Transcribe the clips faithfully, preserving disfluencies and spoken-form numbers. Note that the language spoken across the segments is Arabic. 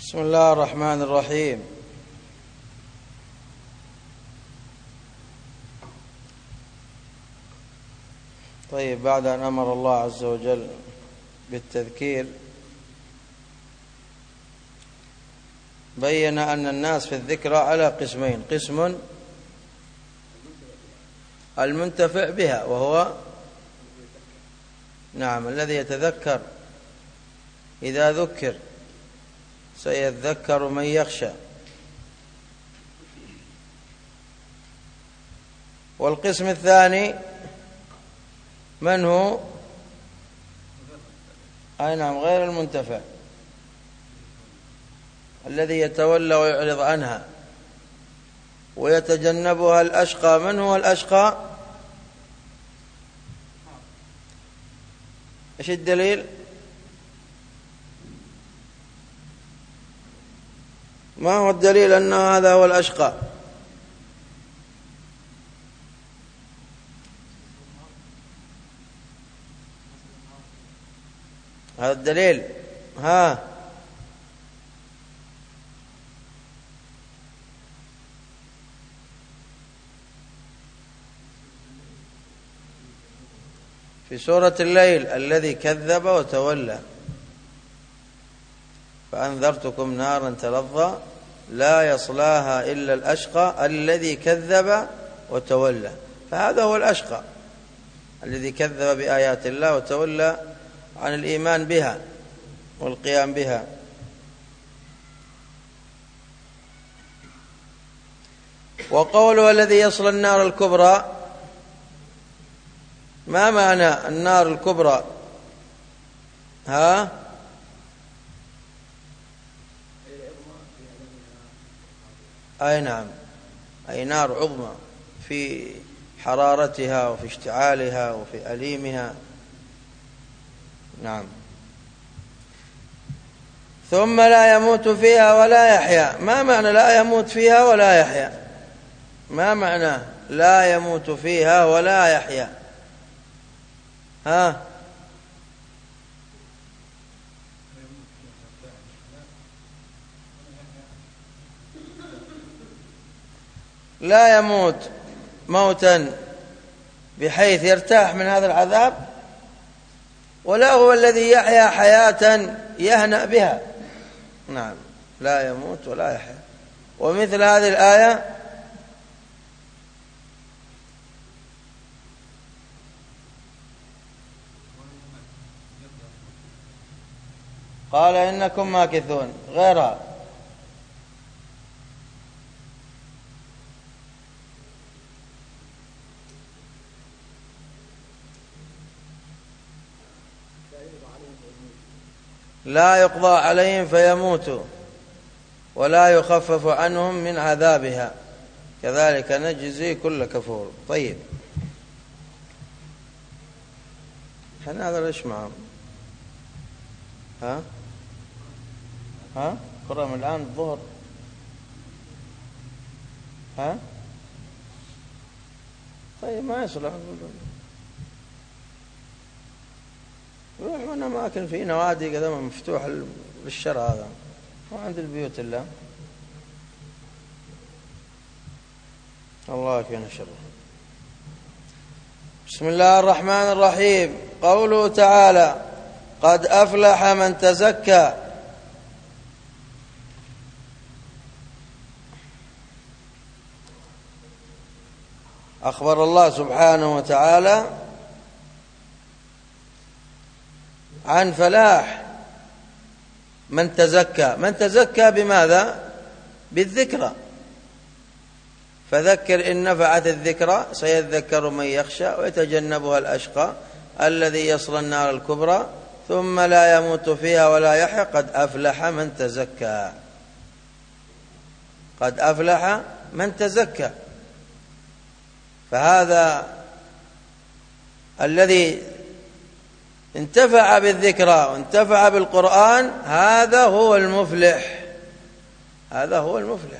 بسم الله الرحمن الرحيم. طيب، بعد أن أمر الله عز وجل بالتذكير بين أن الناس في الذكرى على قسمين: قسم المنتفع بها وهو نعم الذي يتذكر إذا ذكر سيذكر من يخشى، والقسم الثاني من هو أي نعم غير المنتفع الذي يتولى ويعرض عنها ويتجنبها الأشقى. من هو الأشقى؟ ايش الدليل؟ ما هو الدليل أن هذا هو الأشقى؟ هذا الدليل. ها في سورة الليل: الذي كذب وتولى فأنذرتكم نارا تلظى لا يصلاها إلا الأشقى الذي كذب وتولى. فهذا هو الأشقى الذي كذب بآيات الله وتولى عن الإيمان بها والقيام بها. وقوله الذي يصل النار الكبرى، ما معنى النار الكبرى؟ ها أي نعم أي نار عظمى في حرارتها وفي اشتعالها وفي أليمها. نعم. ثم لا يموت فيها ولا يحيا. ما معنى لا يموت فيها ولا يحيا؟ ما معنى لا يموت فيها ولا يحيا؟ ها لا يموت موتا بحيث يرتاح من هذا العذاب، ولا هو الذي يحيا حياة يهنأ بها. نعم، لا يموت ولا يحيا. ومثل هذه الآية: قال إنكم ماكثون. غيرها: لا يقضى عليهم فيموتوا ولا يخفف عنهم من عذابها كذلك نجزي كل كفور. طيب، احنا هذا ليش معهم؟ ها ها قرأ من الآن الظهر. ها طيب، ما يصلح. روح من أماكن في نوادي كذا مفتوح للشرع، هذا وعند البيوت الله. الله يكفينا شره. بسم الله الرحمن الرحيم. قوله تعالى: قد أفلح من تزكى. أخبر الله سبحانه وتعالى عن فلاح من تزكى. من تزكى بماذا؟ بالذكرى. فذكر إن نفعت الذكرى سيذكر من يخشى ويتجنبها الأشقى الذي يصلى النار الكبرى ثم لا يموت فيها ولا يحيا. قد أفلح من تزكى. قد أفلح من تزكى. فهذا الذي انتفع بالذكرى وانتفع بالقرآن هذا هو المفلح. هذا هو المفلح.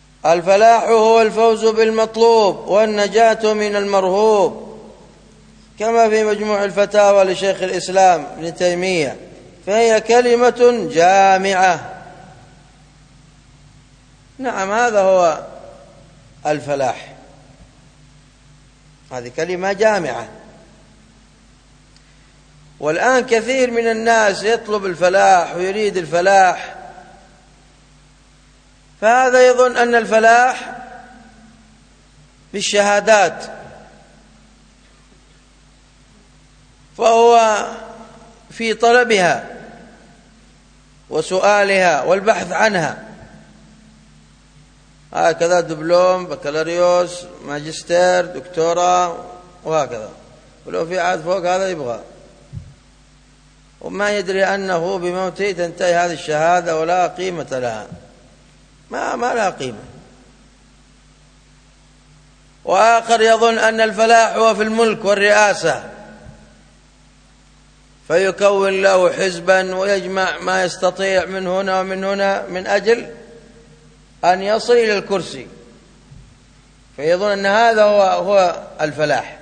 الفلاح هو الفوز بالمطلوب والنجاة من المرهوب كما في مجموع الفتاوى لشيخ الإسلام ابن تيمية، فهي كلمة جامعة. نعم، هذا هو الفلاح، هذه كلمة جامعة. والآن كثير من الناس يطلب الفلاح ويريد الفلاح، فهذا يظن أن الفلاح بالشهادات، فهو في طلبها وسؤالها والبحث عنها، هكذا دبلوم، بكالوريوس، ماجستير، دكتوراه، وهكذا، ولو في عاد فوق هذا يبغى، وما يدري أنه بموته تنتهي هذه الشهادة ولا قيمة لها، ما ما لها قيمة. وآخر يظن أن الفلاح هو في الملك والرئاسة، فيكون له حزبا ويجمع ما يستطيع من هنا ومن هنا من أجل أن يصل إلى الكرسي، فيظن أن هذا هو هو الفلاح.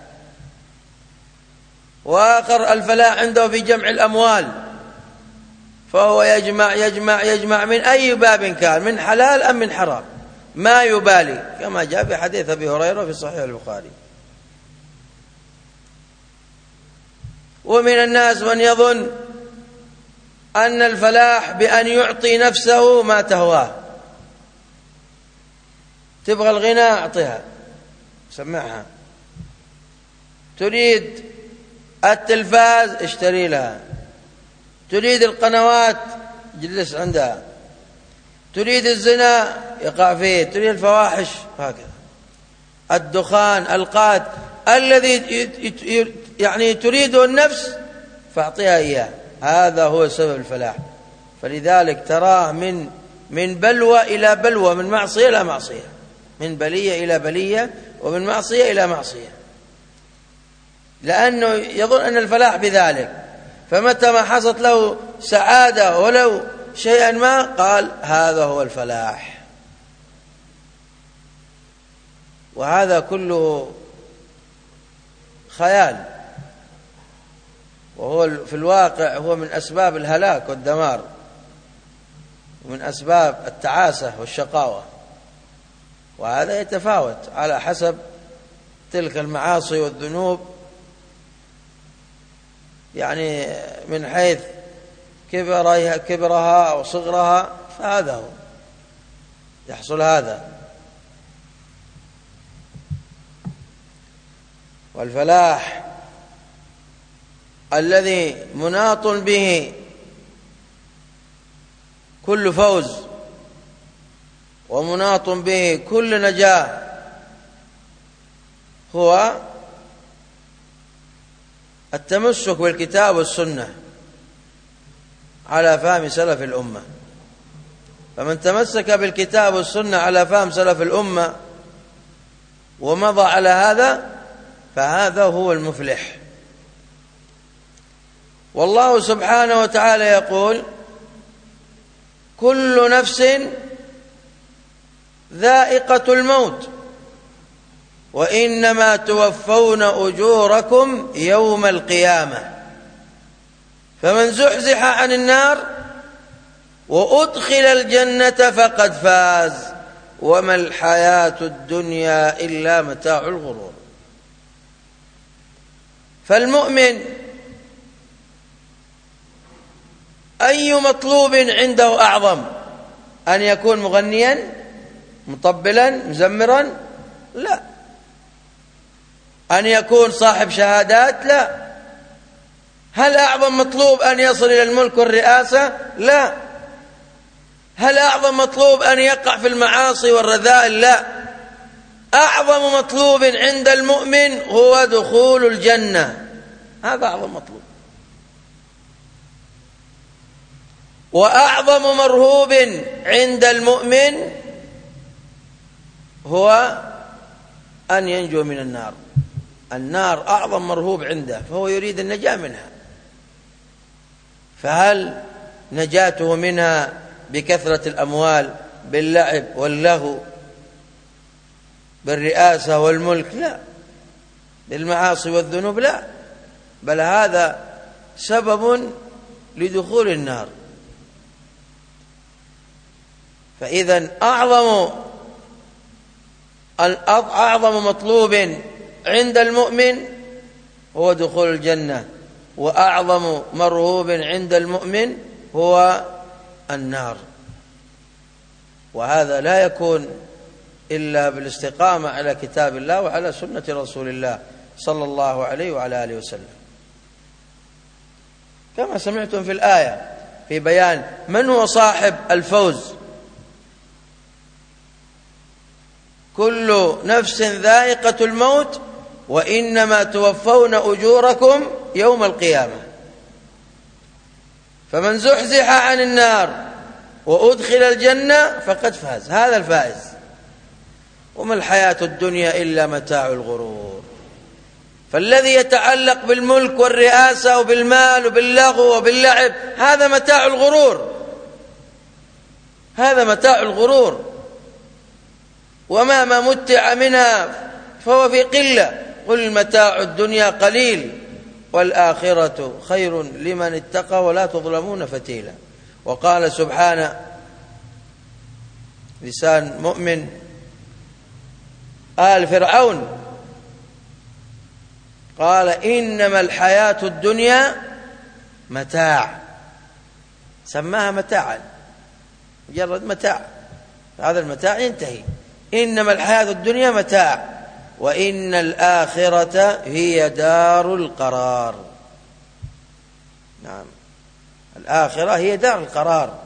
وآخر الفلاح عنده في جمع الأموال، فهو يجمع يجمع يجمع من أي باب كان، من حلال أم من حرام، ما يبالي، كما جاء في حديث أبي هريرة في صحيح البخاري. ومن الناس من يظن أن الفلاح بأن يعطي نفسه ما تهواه، تبغى الغنى أعطيها سمعها، تريد التلفاز اشتري لها، تريد القنوات جلس عندها، تريد الزنا يقع فيه، تريد الفواحش هكذا، الدخان، القات، الذي يعني تريده النفس فاعطيها إياه، هذا هو سبب الفلاح. فلذلك تراه من من بلوى إلى بلوى، من معصية إلى معصية، من بلية إلى بلية، ومن معصية إلى معصية، لأنه يظن أن الفلاح بذلك. فمتى ما حصلت له سعادة ولو شيئا ما قال هذا هو الفلاح. وهذا كله خيال، وهو في الواقع هو من أسباب الهلاك والدمار، ومن أسباب التعاسة والشقاوة. وهذا يتفاوت على حسب تلك المعاصي والذنوب، يعني من حيث كبرها كبرها أو صغرها، فهذا هو يحصل هذا. والفلاح الذي مناط به كل فوز ومناط به كل نجاة هو التمسك بالكتاب والسنة على فهم سلف الأمة. فمن تمسك بالكتاب والسنة على فهم سلف الأمة ومضى على هذا فهذا هو المفلح. والله سبحانه وتعالى يقول كل نفس ذائقة الموت وإنما توفون أجوركم يوم القيامة فمن زحزح عن النار وأدخل الجنة فقد فاز وما الحياة الدنيا إلا متاع الغرور. فالمؤمن أي مطلوب عنده أعظم؟ أن يكون مغنيا مطبلا مزمرا؟ لا. أن يكون صاحب شهادات؟ لا. هل أعظم مطلوب أن يصل إلى الملك والرئاسة؟ لا. هل أعظم مطلوب أن يقع في المعاصي والرذائل؟ لا. أعظم مطلوب عند المؤمن هو دخول الجنة، هذا أعظم مطلوب. وأعظم مرهوب عند المؤمن هو أن ينجو من النار. النار أعظم مرهوب عنده، فهو يريد النجاة منها. فهل نجاته منها بكثرة الأموال، باللعب واللهو، بالرئاسة والملك؟ لا. بالمعاصي والذنوب؟ لا. بل هذا سبب لدخول النار. فإذا أعظم أعظم مطلوب عند المؤمن هو دخول الجنة، وأعظم مرهوب عند المؤمن هو النار. وهذا لا يكون إلا بالاستقامة على كتاب الله وعلى سنة رسول الله صلى الله عليه وعلى آله وسلم، كما سمعتم في الآية في بيان من هو صاحب الفوز: كل نفس ذائقة الموت وإنما توفون أجوركم يوم القيامة. فمن زحزح عن النار وأدخل الجنة فقد فاز، هذا الفائز. وما الحياة الدنيا إلا متاع الغرور. فالذي يتعلق بالملك والرئاسة وبالمال وباللغو وباللعب هذا متاع الغرور، هذا متاع الغرور. وما ما متع منها فهو في قلة. قل متاع الدنيا قليل والآخرة خير لمن اتقى ولا تظلمون فتيلا. وقال سبحانه لسان مؤمن آل فرعون، قال إنما الحياة الدنيا متاع، سماها متاعا، مجرد متاع، هذا المتاع ينتهي. إنما الحياة الدنيا متاع وإن الآخرة هي دار القرار. نعم، الآخرة هي دار القرار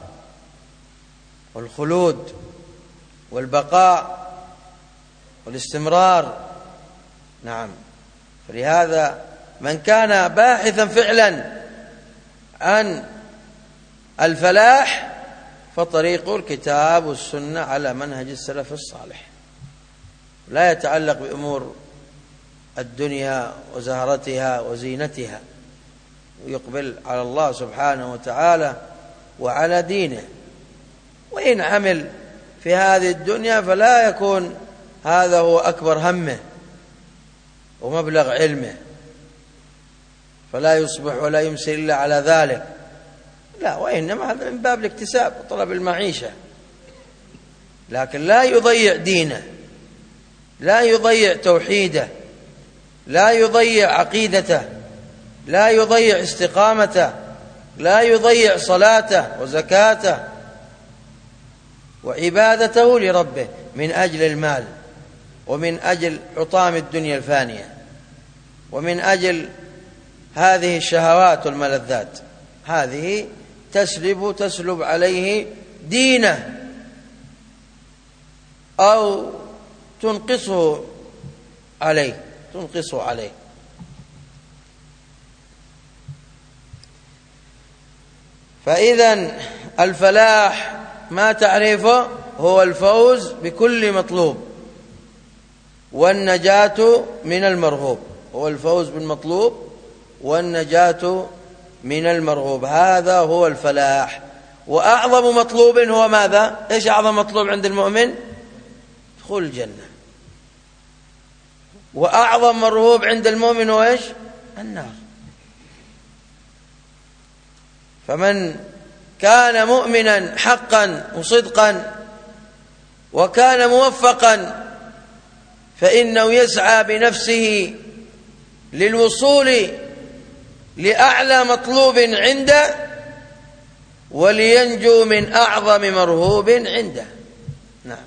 والخلود والبقاء والاستمرار. نعم، فلهذا من كان باحثا فعلا عن الفلاح فطريق الكتاب والسنة على منهج السلف الصالح، لا يتعلق بأمور الدنيا وزهرتها وزينتها، ويقبل على الله سبحانه وتعالى وعلى دينه. وإن عمل في هذه الدنيا فلا يكون هذا هو أكبر همه ومبلغ علمه، فلا يصبح ولا يمسي إلا على ذلك، لا، وإنما هذا من باب الاكتساب وطلب المعيشة، لكن لا يضيع دينه، لا يضيع توحيده، لا يضيع عقيدته، لا يضيع استقامته، لا يضيع صلاته وزكاته وعبادته لربه من أجل المال ومن أجل حطام الدنيا الفانية ومن أجل هذه الشهوات والملذات. هذه تسلب تسلب عليه دينه أو تنقصه عليه تنقصه عليه. فإذا الفلاح ما تعريفه؟ هو الفوز بكل مطلوب والنجاة من المرهوب، هو الفوز بالمطلوب والنجاة من المرهوب، هذا هو الفلاح. وأعظم مطلوب هو ماذا؟ إيش أعظم مطلوب عند المؤمن؟ دخول الجنة. وأعظم مرهوب عند المؤمن هو إيش؟ النار. فمن كان مؤمنا حقا وصدقا وكان موفقا فإنه يسعى بنفسه للوصول لأعلى مطلوب عنده ولينجو من أعظم مرهوب عنده. نعم.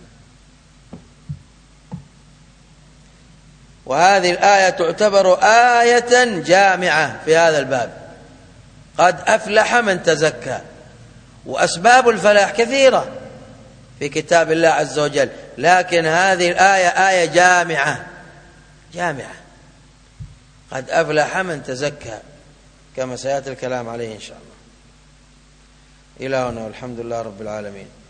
وهذه الآية تعتبر آية جامعة في هذا الباب. قد أفلح من تزكى. وأسباب الفلاح كثيرة في كتاب الله عز وجل، لكن هذه الآية آية جامعة جامعة. قد أفلح من تزكى، كما سيأتي الكلام عليه إن شاء الله. إلى هنا والحمد لله رب العالمين.